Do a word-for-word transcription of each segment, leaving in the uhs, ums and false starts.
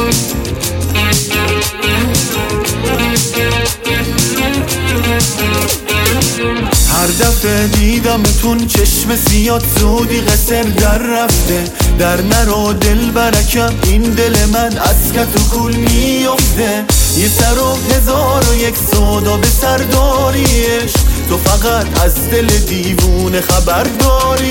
هر دفعه دیدمتون چشم سیاد زودی قصر در رفته. در نرو دل برکم، این دل من از کت و کول میفته. یه سر و هزار و یک سودا به سرداریش، تو فقط از دل دیوونه خبر داری.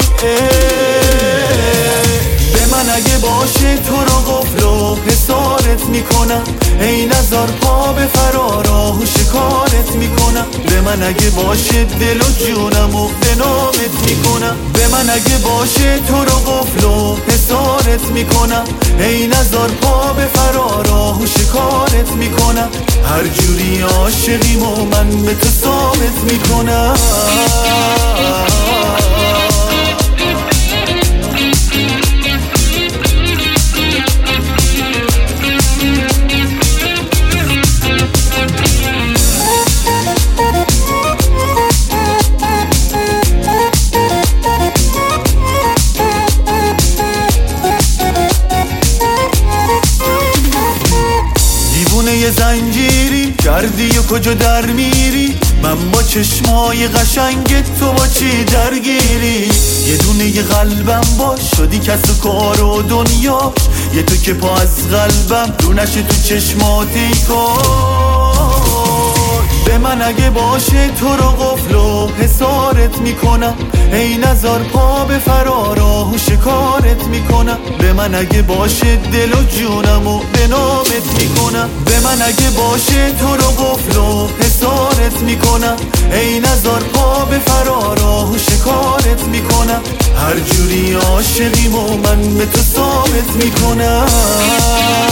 به من اگه باشه تو رو قفل و حسارت میکنم، ای نزار پا به فراراه و شکارت میکنم. به من اگه باشه دل و جونم و به نامت میکنم. به من اگه باشه تو رو قفل و حسارت میکنم، ای نزار پا به فراراه و شکارت میکنم. هر جوری عاشقیم و من به تو ثابت میکنم. یه زنجیری کردی و کجا در میری؟ من با چشمای قشنگت تو با چی درگیری؟ یه دونه یه قلبم باش شدی کس و کار و دنیاش، یه تو که پا از قلبم دونشه تو چشماتی کار. به من اگه باشه تو رو قفل و حسارت میکنم، ای نزار پا به فراراه و شکارت میکنم. به من اگه باشه دل و جونم و به نامت میکنم. به من اگه باشه تو رو قفل و حسارت میکنم، ای نزار پا به فراراه و شکارت میکنم. هر جوری عاشقیم و من به تو ثابت میکنم.